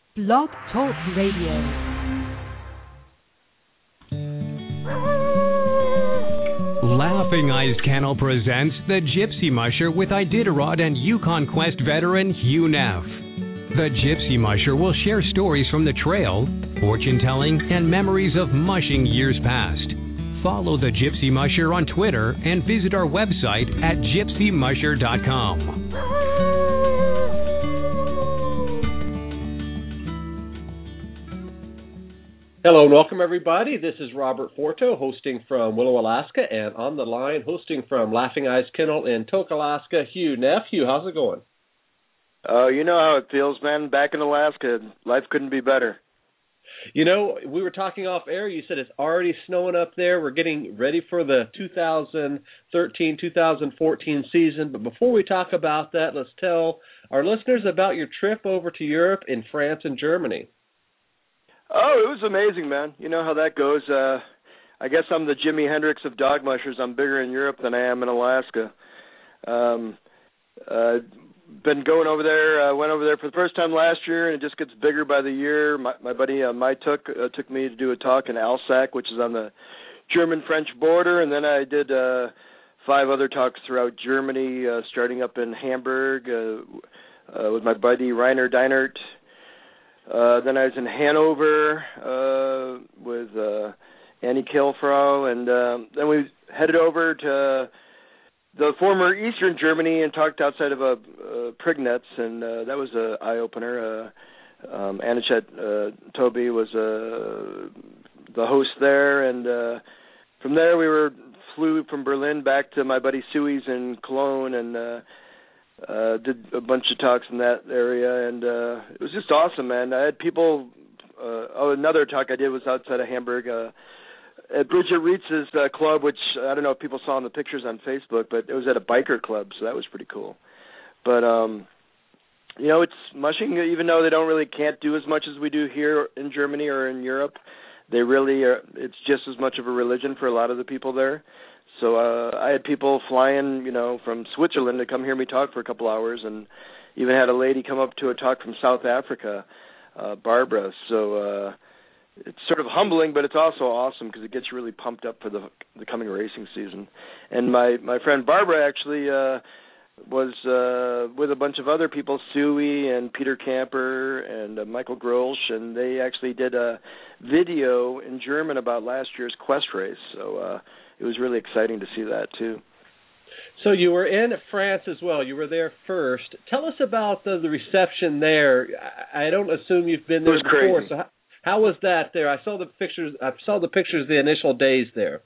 Blog Talk Radio. Laughing Eyes Kennel presents The Gypsy Musher with Iditarod and Yukon Quest veteran Hugh Neff. The Gypsy Musher will share stories from the trail, fortune-telling, and memories of mushing years past. Follow The Gypsy Musher on Twitter and visit our website at gypsymusher.com. Hello and welcome, everybody. This is Robert Forto, hosting from Willow, Alaska, and on the line, hosting from Laughing Eyes Kennel in Tok, Alaska, Hugh Neff. Hugh, how's it going? Oh, you know how it feels, man. Back in Alaska, life couldn't be better. You know, we were talking off air. You said it's already snowing up there. We're getting ready for the 2013-2014 season. But before we talk about that, let's tell our listeners about your trip over to Europe in France and Germany. Oh, it was amazing, man. You know how that goes. I guess I'm the Jimi Hendrix of dog mushers. I'm bigger in Europe than I am in Alaska. Been going over there. Went over there for the first time last year, and it just gets bigger by the year. My buddy Mike took me to do a talk in Alsace, which is on the German-French border, and then I did 5 other talks throughout Germany, starting up in Hamburg with my buddy Rainer Deinert. Then I was in Hanover with Annie Kilfrau, and then we headed over to the former Eastern Germany and talked outside of Prignitz, and that was an eye-opener. Anichet Toby was the host there, and from there we flew from Berlin back to my buddy Suey's in Cologne, and did a bunch of talks in that area, and it was just awesome, man. I had people. Another talk I did was outside of Hamburg at Bridget Rietz's club, which I don't know if people saw in the pictures on Facebook, but it was at a biker club, so that was pretty cool. But you know, it's mushing. Even though they can't do as much as we do here in Germany or in Europe, they really are. It's just as much of a religion for a lot of the people there. So I had people flying, you know, from Switzerland to come hear me talk for a couple hours, and even had a lady come up to a talk from South Africa, Barbara. So it's sort of humbling, but it's also awesome because it gets you really pumped up for the coming racing season. And my friend Barbara actually was with a bunch of other people, Suey and Peter Camper and Michael Grolsch, and they actually did a video in German about last year's Quest race. So it was really exciting to see that, too. So you were in France as well. You were there first. Tell us about the reception there. I don't assume you've been there before. Crazy. So how was that there? I saw the pictures the initial days there.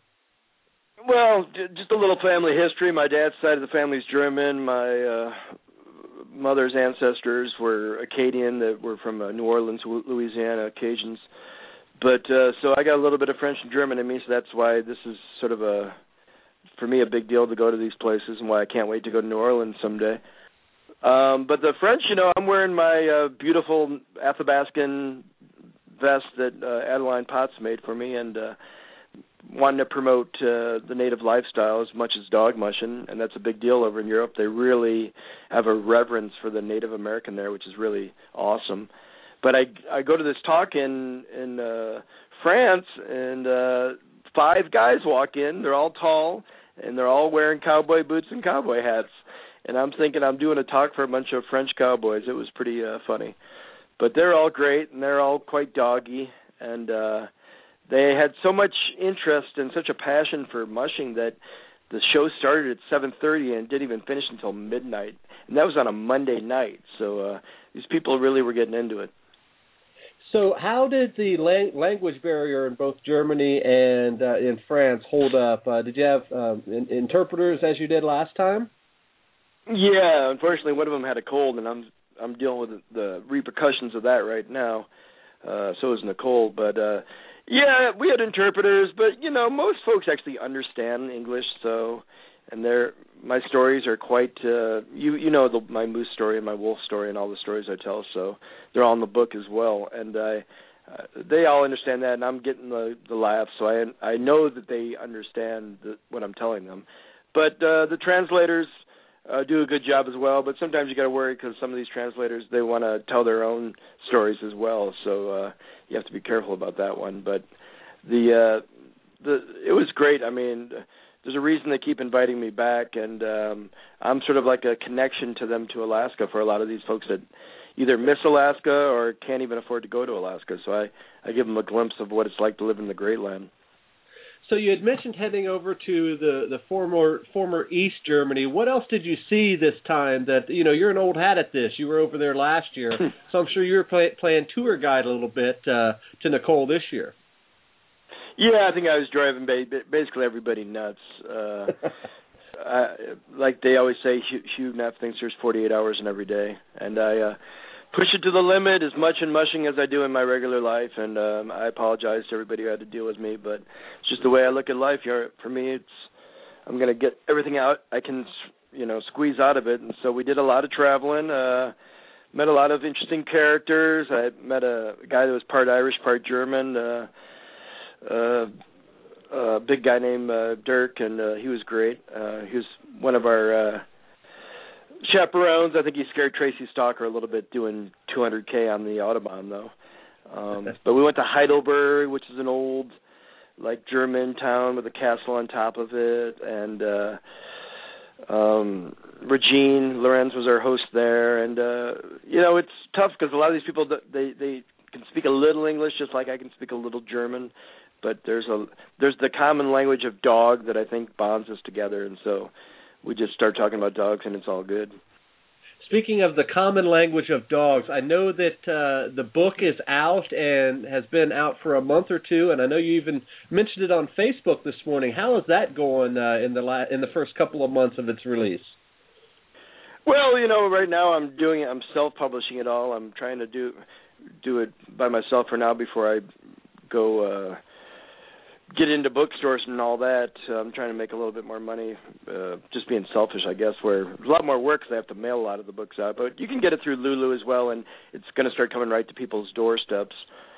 Well, just a little family history. My dad's side of the family's German. My mother's ancestors were Acadian, that were from New Orleans, Louisiana, Cajuns. But so I got a little bit of French and German in me, so that's why this is sort of for me, a big deal to go to these places, and why I can't wait to go to New Orleans someday. But the French, you know, I'm wearing my beautiful Athabascan vest that Adeline Potts made for me, and wanting to promote the native lifestyle as much as dog mushing, and that's a big deal over in Europe. They really have a reverence for the Native American there, which is really awesome. But I go to this talk in France, and 5 guys walk in. They're all tall, and they're all wearing cowboy boots and cowboy hats. And I'm thinking I'm doing a talk for a bunch of French cowboys. It was pretty funny. But they're all great, and they're all quite doggy. And they had so much interest and such a passion for mushing that the show started at 7:30 and didn't even finish until midnight. And that was on a Monday night. So these people really were getting into it. So how did the language barrier in both Germany and in France hold up? Did you have interpreters as you did last time? Yeah, unfortunately, one of them had a cold, and I'm dealing with the repercussions of that right now. So is Nicole. But, yeah, we had interpreters, but, you know, most folks actually understand English, so... And my stories are quite, you know, my moose story and my wolf story and all the stories I tell, so they're all in the book as well. And they all understand that, and I'm getting the laughs, so I know that they understand what I'm telling them. But the translators do a good job as well, but sometimes you got to worry because some of these translators, they want to tell their own stories as well. So you have to be careful about that one. But it was great. I mean, there's a reason they keep inviting me back, and I'm sort of like a connection to them to Alaska for a lot of these folks that either miss Alaska or can't even afford to go to Alaska. So I give them a glimpse of what it's like to live in the Great Land. So you had mentioned heading over to the former East Germany. What else did you see this time that, you're an old hat at this. You were over there last year, so I'm sure you were playing tour guide a little bit to Nicole this year. Yeah, I think I was driving basically everybody nuts. Like they always say, Hugh Neff thinks there's 48 hours in every day, and I push it to the limit as much in mushing as I do in my regular life, and I apologize to everybody who had to deal with me, but it's just the way I look at life. For me, I'm going to get everything out I can, squeeze out of it, and so we did a lot of traveling, met a lot of interesting characters. I met a guy that was part Irish, part German, a big guy named Dirk, and he was great. He was one of our chaperones. I think he scared Tracy Stalker a little bit doing 200K on the Autobahn, though. But we went to Heidelberg, which is an old, German town with a castle on top of it, and Regine Lorenz was our host there. And, it's tough because a lot of these people, they can speak a little English just like I can speak a little German, but there's the common language of dog that I think bonds us together, and so we just start talking about dogs, and it's all good. Speaking of the common language of dogs, I know that the book is out and has been out for a month or two, and I know you even mentioned it on Facebook this morning. How is that going in the first couple of months of its release? Well, right now I'm self-publishing it all. I'm trying to do it by myself for now before I go get into bookstores and all that. I'm trying to make a little bit more money, just being selfish, I guess, where there's a lot more work because I have to mail a lot of the books out. But you can get it through Lulu as well, and it's going to start coming right to people's doorsteps.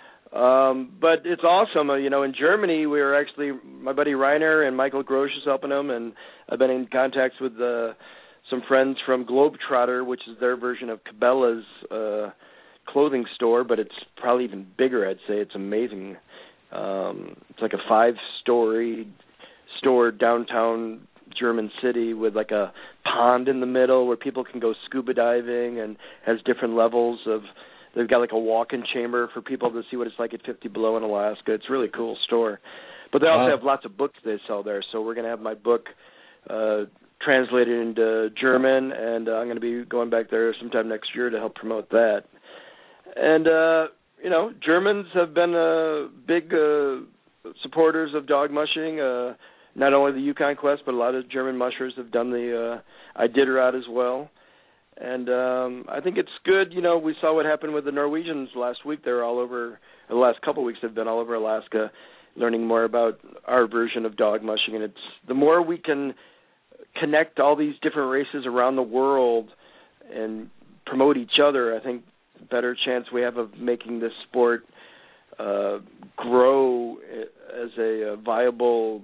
But it's awesome. In Germany, we were actually, my buddy Reiner and Michael Grosch is helping them, and I've been in contact with some friends from Globetrotter, which is their version of Cabela's clothing store, but it's probably even bigger, I'd say. It's amazing. It's like a 5-story store downtown German city with a pond in the middle where people can go scuba diving, and has different levels of. They've got a walk-in chamber for people to see what it's like at 50 below in Alaska. It's a really cool store. But they also have lots of books they sell there. So we're going to have my book translated into German, and I'm going to be going back there sometime next year to help promote that. And Germans have been big supporters of dog mushing. Not only the Yukon Quest, but a lot of German mushers have done the Iditarod as well. And I think it's good. We saw what happened with the Norwegians last week. They're all over, the last couple of weeks they've been all over Alaska learning more about our version of dog mushing. And it's the more we can connect all these different races around the world and promote each other, I think better chance we have of making this sport grow as a viable,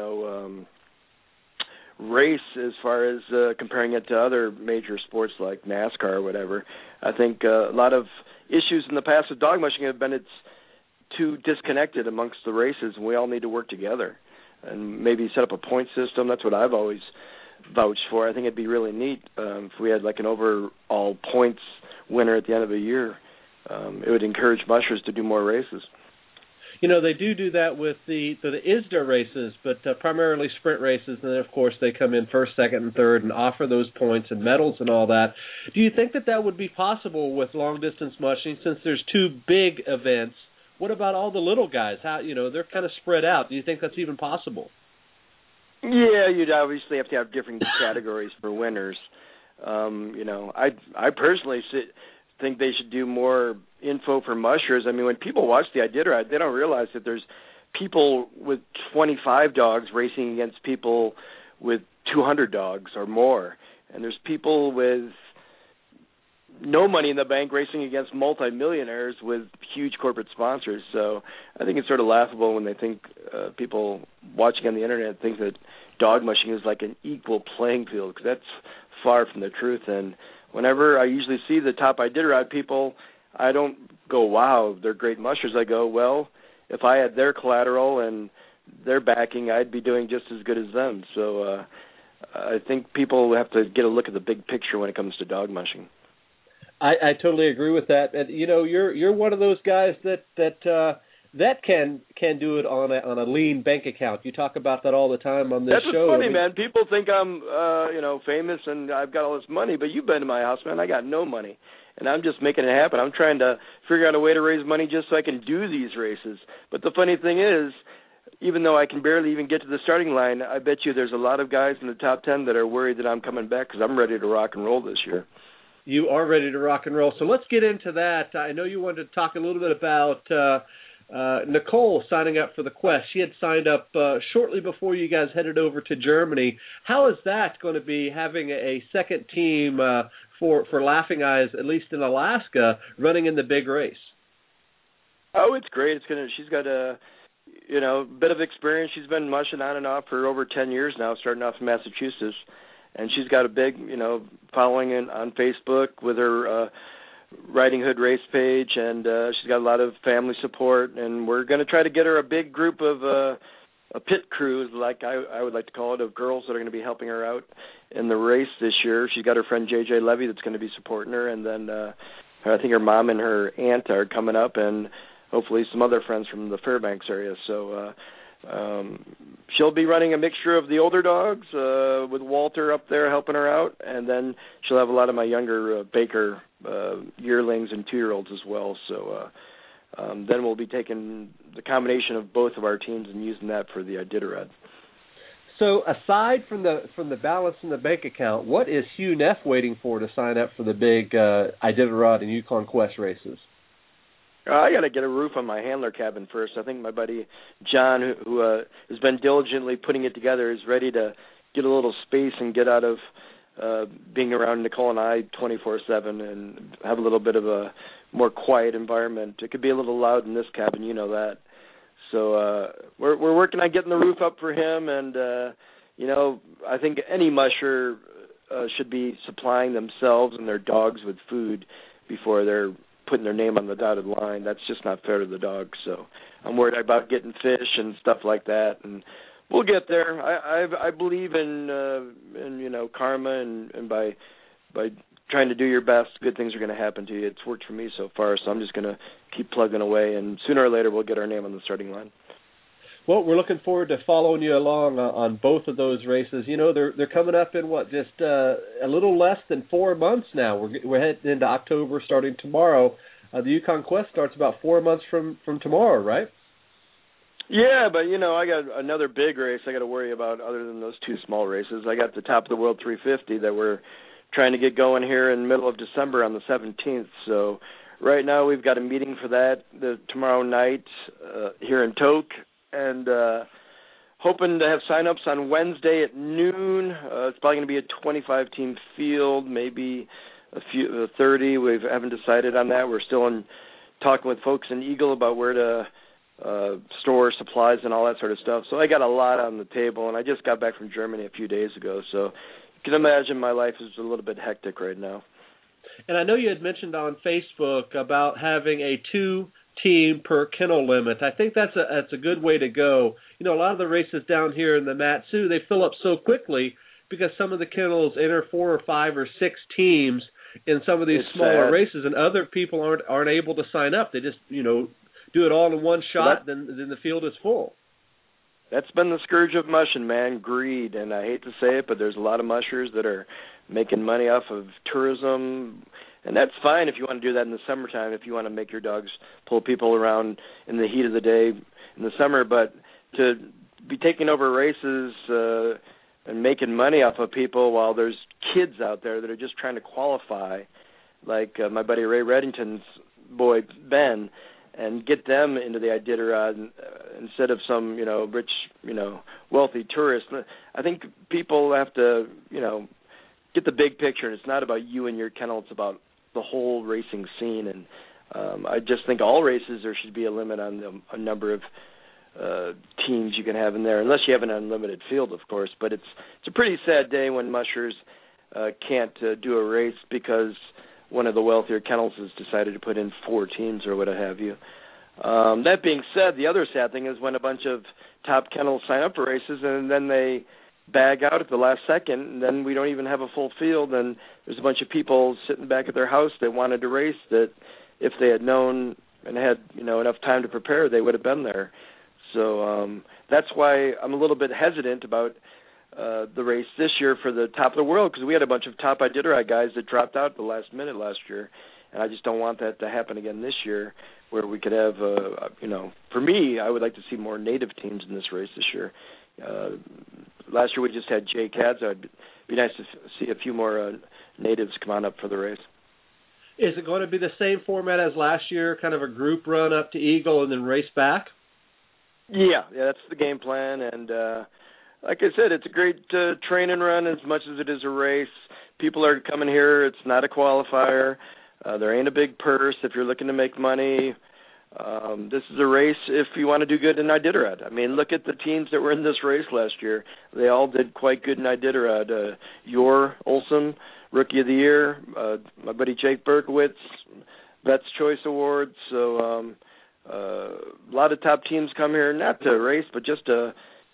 race as far as comparing it to other major sports like NASCAR or whatever. I think a lot of issues in the past with dog mushing have been it's too disconnected amongst the races, and we all need to work together and maybe set up a point system. That's what I've always vouched for. I think it'd be really neat if we had an overall points winner at the end of the year. It would encourage mushers to do more races. They do that with the ISDA races, but primarily sprint races, and then, of course, they come in first, second, and third and offer those points and medals and all that. Do you think that would be possible with long-distance mushing since there's two big events? What about all the little guys? How they're kind of spread out. Do you think that's even possible? Yeah, you'd obviously have to have different categories for winners. I personally think they should do more info for mushers. I mean, when people watch the Iditarod, they don't realize that there's people with 25 dogs racing against people with 200 dogs or more. And there's people with no money in the bank racing against multimillionaires with huge corporate sponsors. So I think it's sort of laughable when they think people watching on the Internet think that dog mushing is like an equal playing field, because that's far from the truth. And whenever I usually see the top Iditarod people, I don't go, wow, they're great mushers. I go, well, if I had their collateral and their backing, I'd be doing just as good as them. So I think people have to get a look at the big picture when it comes to dog mushing. I totally agree with that. And you're one of those guys that can do it on a lean bank account. You talk about that all the time on this show. That's funny, man. People think I'm famous and I've got all this money, but you've been to my house, man. I got no money. And I'm just making it happen. I'm trying to figure out a way to raise money just so I can do these races. But the funny thing is, even though I can barely even get to the starting line, I bet you there's a lot of guys in the top 10 that are worried that I'm coming back because I'm ready to rock and roll this year. You are ready to rock and roll. So let's get into that. I know you wanted to talk a little bit about Nicole signing up for the Quest. She had signed up shortly before you guys headed over to Germany. How is that going to be, having a second team for Laughing Eyes, at least in Alaska, running in the big race? Oh, it's great. She's got a bit of experience. She's been mushing on and off for over 10 years now, starting off in Massachusetts. And she's got a big, following on Facebook with her Riding Hood race page, and she's got a lot of family support. And we're going to try to get her a big group of a pit crew, like I would like to call it, of girls that are going to be helping her out in the race this year. She's got her friend J.J. Levy that's going to be supporting her, and then I think her mom and her aunt are coming up, and hopefully some other friends from the Fairbanks area. So she'll be running a mixture of the older dogs with Walter up there helping her out, and then she'll have a lot of my younger Baker yearlings and 2-year-olds as well. So then we'll be taking the combination of both of our teams and using that for the Iditarod. So aside from the balance in the bank account, what is Hugh Neff waiting for to sign up for the big Iditarod and Yukon Quest races? I got to get a roof on my handler cabin first. I think my buddy John, who has been diligently putting it together, is ready to get a little space and get out of being around Nicole and I 24/7 and have a little bit of a more quiet environment. It could be a little loud in this cabin, you know that. So we're working on getting the roof up for him, and I think any musher should be supplying themselves and their dogs with food before they're putting their name on the dotted line. That's just not fair to the dogs. So I'm worried about getting fish and stuff like that, and we'll get there. I believe in karma, and by trying to do your best, good things are going to happen to you. It's worked for me so far, so I'm just going to keep plugging away, and sooner or later we'll get our name on the starting line. Well, we're looking forward to following you along on both of those races. They're coming up in just a little less than 4 months now. We're heading into October, starting tomorrow. The Yukon Quest starts about 4 months from tomorrow, right? Yeah, but I got another big race I got to worry about other than those 2 small races. I got the Top of the World 350 that we're trying to get going here in the middle of December on the 17th. So right now we've got a meeting for that tomorrow night here in Tok. And hoping to have sign-ups on Wednesday at noon. It's probably going to be a 25-team field, maybe a few 30. We haven't decided on that. We're still talking with folks in Eagle about where to store supplies and all that sort of stuff. So I got a lot on the table, and I just got back from Germany a few days ago. So you can imagine my life is a little bit hectic right now. And I know you had mentioned on Facebook about having a 2-team per kennel limit. I think that's a good way to go. A lot of the races down here in the Mat-Su, they fill up so quickly because some of the kennels enter 4 or 5 or 6 teams in some of these smaller races, and other people aren't able to sign up. They just do it all in one shot, then the field is full. That's been the scourge of mushing, man, greed. And I hate to say it, but there's a lot of mushers that are making money off of tourism. And that's fine if you want to do that in the summertime, if you want to make your dogs pull people around in the heat of the day in the summer. But to be taking over races and making money off of people while there's kids out there that are just trying to qualify, like my buddy Ray Reddington's boy, Ben, and get them into the Iditarod instead of some, rich, wealthy tourist. I think people have to, get the big picture, and it's not about you and your kennel, it's about the whole racing scene. And I just think all races there should be a limit on a number of teams you can have in there, unless you have an unlimited field, of course. But it's a pretty sad day when mushers can't do a race because one of the wealthier kennels has decided to put in 4 teams or what have you. That being said, the other sad thing is when a bunch of top kennels sign up for races and then they bag out at the last second, and then we don't even have a full field, and there's a bunch of people sitting back at their house that wanted to race that if they had known and had enough time to prepare, they would have been there. So that's why I'm a little bit hesitant about the race this year for the top of the world, because we had a bunch of top Iditarod guys that dropped out at the last minute last year, and I just don't want that to happen again this year, where we could have, for me, I would like to see more native teams in this race this year. Last year we just had Jay Cads. It'd be nice to see a few more natives come on up for the race. Is it going to be the same format as last year, kind of a group run up to Eagle and then race back? Yeah, that's the game plan. And like I said, it's a great train and run as much as it is a race. People are coming here. It's not a qualifier. There ain't a big purse if you're looking to make money. This is a race if you want to do good in Iditarod. I mean, look at the teams that were in this race last year. They all did quite good in Iditarod. Olson, Rookie of the Year, my buddy Jake Berkowitz, Vets Choice Awards. So a lot of top teams come here not to race, but just to,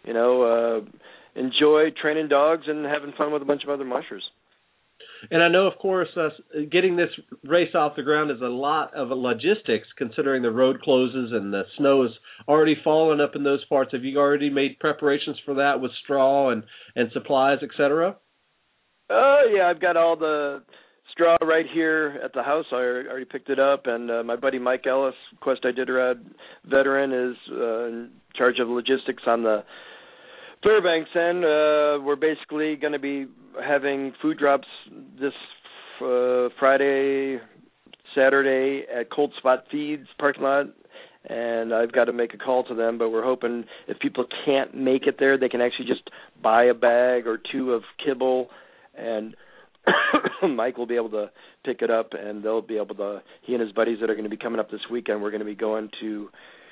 enjoy training dogs and having fun with a bunch of other mushers. And I know, of course, getting this race off the ground is a lot of logistics, considering the road closes and the snow is already falling up in those parts. Have you already made preparations for that with straw and supplies, et cetera? Yeah, I've got all the straw right here at the house. I already picked it up, and my buddy Mike Ellis, Quest Iditarod veteran, is in charge of logistics on the Fairbanks end. We're basically going to be having food drops this Friday, Saturday at Cold Spot Feeds parking lot, and I've got to make a call to them, but we're hoping if people can't make it there, they can actually just buy a bag or two of kibble, and Mike will be able to pick it up, and they'll be able to, he and his buddies that are going to be coming up this weekend, we're going to be going to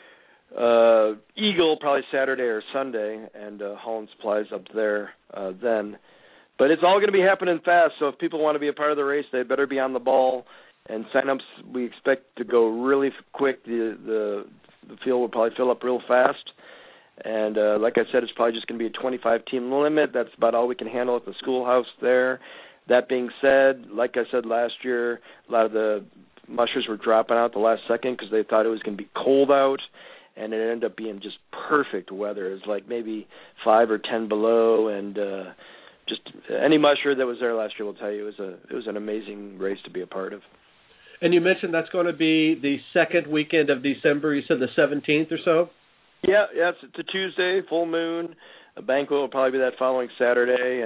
Eagle probably Saturday or Sunday, and hauling supplies up there then. But it's all going to be happening fast, so if people want to be a part of the race, they better be on the ball. And sign-ups we expect to go really quick. The field will probably fill up real fast. And like I said, it's probably just going to be a 25-team limit. That's about all we can handle at the schoolhouse there. That being said, like I said last year, a lot of the mushers were dropping out the last second because they thought it was going to be cold out. And it ended up being just perfect weather. It was like maybe 5 or 10 below, and just any musher that was there last year will tell you it was an amazing race to be a part of. And you mentioned that's going to be the second weekend of December. You said the 17th or so? Yeah, it's a Tuesday, full moon. A banquet will probably be that following Saturday,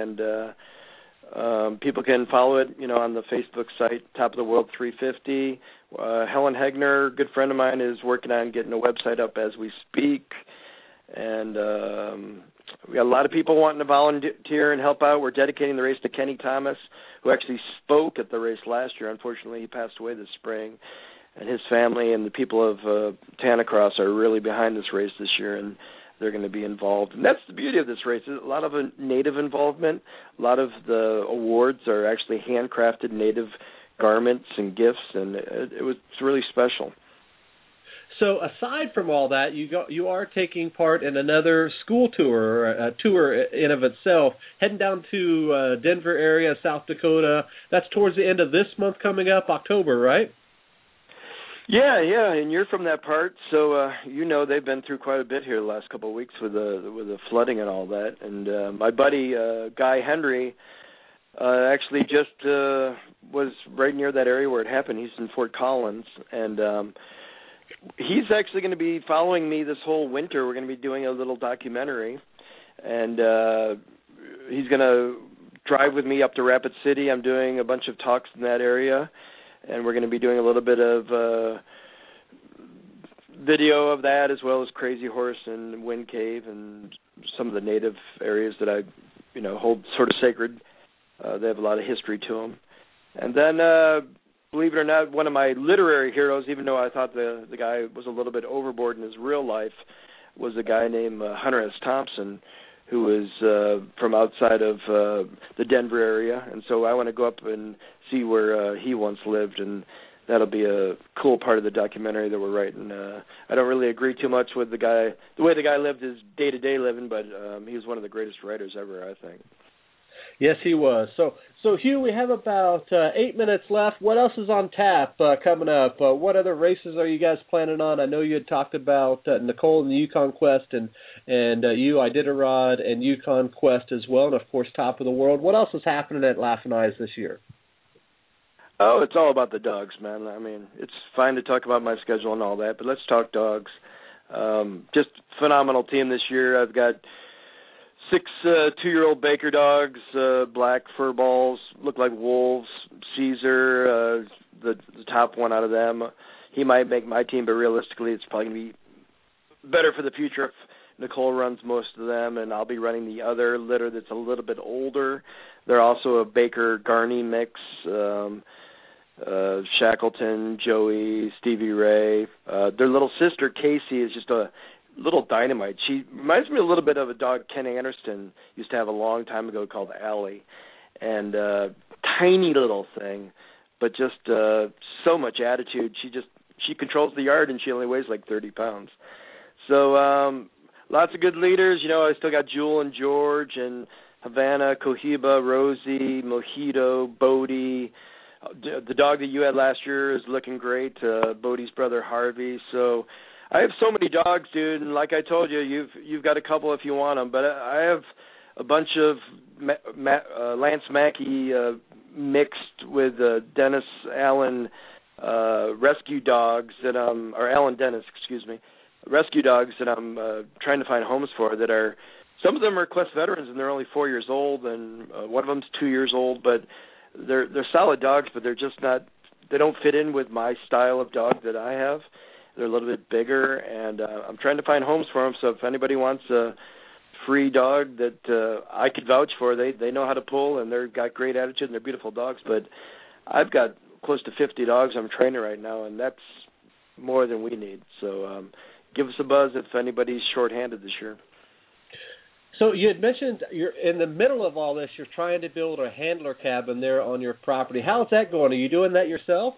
and people can follow it, on the Facebook site, Top of the World 350. Helen Hegner, good friend of mine, is working on getting a website up as we speak. And we got a lot of people wanting to volunteer and help out. We're dedicating the race to Kenny Thomas, who actually spoke at the race last year. Unfortunately, he passed away this spring. And his family and the people of Tanacross are really behind this race this year, and they're going to be involved. And that's the beauty of this race. There's a lot of native involvement. A lot of the awards are actually handcrafted native garments and gifts, and it's really special. So aside from all that, you are taking part in another school tour, a tour in of itself, heading down to Denver area, South Dakota. That's towards the end of this month coming up, October, right? Yeah, and you're from that part, so they've been through quite a bit here the last couple of weeks with the flooding and all that. And my buddy Guy Henry actually just was right near that area where it happened. He's in Fort Collins, and he's actually going to be following me this whole winter. We're going to be doing a little documentary, and he's going to drive with me up to Rapid City. I'm doing a bunch of talks in that area, and we're going to be doing a little bit of video of that, as well as Crazy Horse and Wind Cave and some of the native areas that I hold sort of sacred. They have a lot of history to them. And then, believe it or not, one of my literary heroes, even though I thought the guy was a little bit overboard in his real life, was a guy named Hunter S. Thompson, who was from outside of the Denver area. And so I want to go up and see where he once lived, and that'll be a cool part of the documentary that we're writing. I don't really agree too much with the way the guy lived his day-to-day living, but he was one of the greatest writers ever, I think. Yes, he was. So Hugh, we have about 8 minutes left. What else is on tap coming up? What other races are you guys planning on? I know you had talked about Nicole and the Yukon Quest, and you, Iditarod, and Yukon Quest as well, and of course Top of the World. What else is happening at Laughing Eyes this year? Oh, it's all about the dogs, man. I mean, it's fine to talk about my schedule and all that, but let's talk dogs. Just phenomenal team this year. I've got 6 2-year-old Baker dogs, black fur balls, look like wolves. Caesar, the top one out of them. He might make my team, but realistically it's probably going to be better for the future if Nicole runs most of them, and I'll be running the other litter that's a little bit older. They're also a Baker-Garney mix. Shackleton, Joey, Stevie Ray. Their little sister, Casey, is just a little dynamite. She reminds me a little bit of a dog Ken Anderson used to have a long time ago called Allie. And tiny little thing, but just so much attitude. She controls the yard, and she only weighs like 30 pounds. So lots of good leaders. You know, I still got Jewel and George and Havana, Cohiba, Rosie, Mojito, Bodie. The dog that you had last year is looking great, Bodie's brother Harvey. So I have so many dogs, dude, and like I told you, you've got a couple if you want them. But I have a bunch of Lance Mackey mixed with Dennis Allen rescue dogs that or Alan Dennis, excuse me, rescue dogs that I'm trying to find homes for that are, some of them are Quest veterans and they're only 4 years old, and one of them's 2 years old, but they're solid dogs, but they're just not, they don't fit in with my style of dog that I have. They're a little bit bigger, and I'm trying to find homes for them. So if anybody wants a free dog that I could vouch for, they know how to pull, and they've got great attitude, and they're beautiful dogs. But I've got close to 50 dogs I'm training right now, and that's more than we need. So give us a buzz if anybody's shorthanded this year. So you had mentioned you're in the middle of all this. You're trying to build a handler cabin there on your property. How's that going? Are you doing that yourself?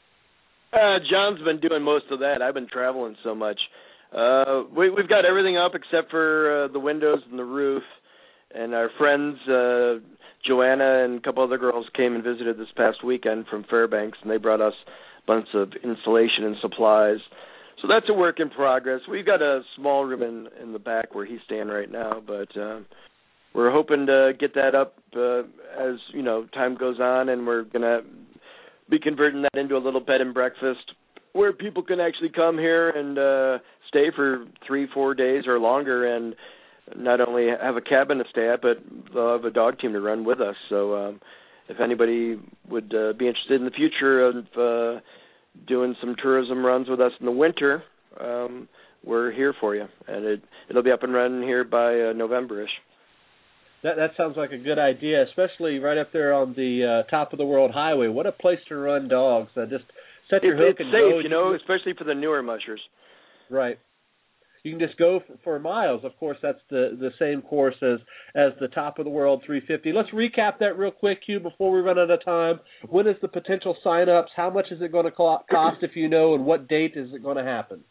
John's been doing most of that. I've been traveling so much. We've got everything up except for the windows and the roof. And our friends, Joanna and a couple other girls, came and visited this past weekend from Fairbanks, and they brought us a bunch of insulation and supplies. So that's a work in progress. We've got a small room in the back where he's staying right now, but we're hoping to get that up as time goes on, and we're going to be converting that into a little bed and breakfast where people can actually come here and stay for 3-4 days or longer, and not only have a cabin to stay at, but they'll have a dog team to run with us. So if anybody would be interested in the future of doing some tourism runs with us in the winter, we're here for you, and it'll be up and running here by November-ish. That sounds like a good idea, especially right up there on the Top of the World Highway. What a place to run dogs. Just set your hook and go. It's safe, especially for the newer mushers. Right. You can just go for miles. Of course, that's the same course as the Top of the World 350. Let's recap that real quick, Hugh, before we run out of time. When is the potential sign-ups? How much is it going to cost, if you know, and what date is it going to happen?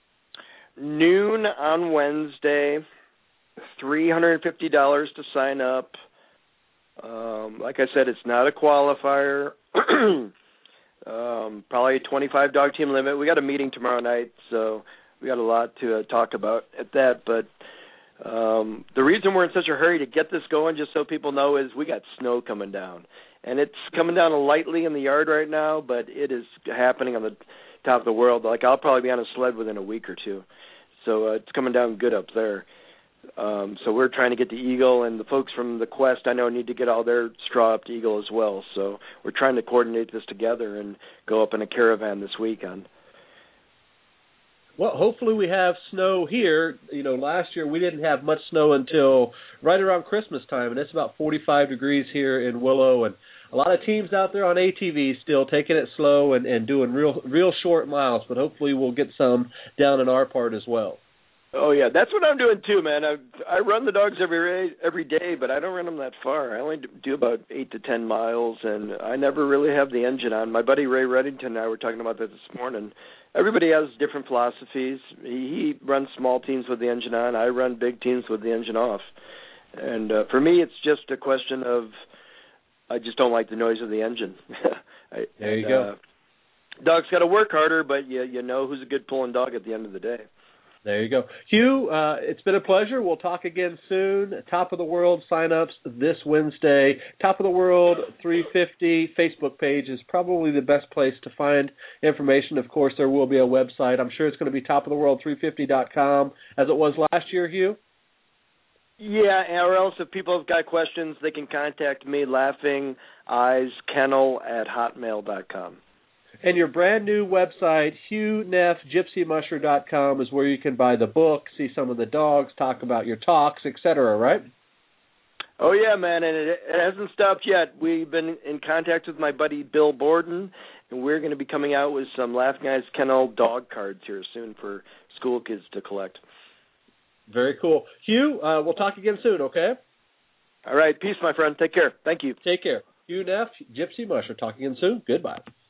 Noon on Wednesday, $350 to sign up. Like I said, it's not a qualifier. Probably a 25 dog team limit. We got a meeting tomorrow night, so we got a lot to talk about at that. But the reason we're in such a hurry to get this going, just so people know, is we got snow coming down. And it's coming down lightly in the yard right now, but it is happening on the Top of the World. Like, I'll probably be on a sled within a week or two. So it's coming down good up there. So we're trying to get the Eagle, and the folks from the Quest, I know, need to get all their straw up to Eagle as well. So we're trying to coordinate this together and go up in a caravan this weekend. Well, hopefully we have snow here. Last year we didn't have much snow until right around Christmas time, and it's about 45 degrees here in Willow, and a lot of teams out there on ATVs still taking it slow and doing real short miles, but hopefully we'll get some down in our part as well. Oh yeah, that's what I'm doing too, man. I run the dogs every day, but I don't run them that far. I only do about 8 to 10 miles, and I never really have the engine on. My buddy Ray Reddington and I were talking about that this morning. Everybody has different philosophies. He runs small teams with the engine on. I run big teams with the engine off. And for me, it's just a question of I just don't like the noise of the engine. There you go. Dog's got to work harder, but you know who's a good pulling dog at the end of the day. There you go. Hugh, it's been a pleasure. We'll talk again soon. Top of the World sign-ups this Wednesday. Top of the World 350 Facebook page is probably the best place to find information. Of course, there will be a website. I'm sure it's going to be topoftheworld350.com as it was last year, Hugh. Yeah, or else if people have got questions, they can contact me, laughingeyeskennel@hotmail.com. And your brand new website, HughNeffGypsyMusher.com, is where you can buy the book, see some of the dogs, talk about your talks, etc., right? Oh, yeah, man, and it hasn't stopped yet. We've been in contact with my buddy Bill Borden, and we're going to be coming out with some Laughing Eyes Kennel dog cards here soon for school kids to collect. Very cool. Hugh, we'll talk again soon, okay? All right, peace, my friend. Take care. Thank you. Take care. Hugh Neff, Gypsy Musher. Talk again soon. Goodbye.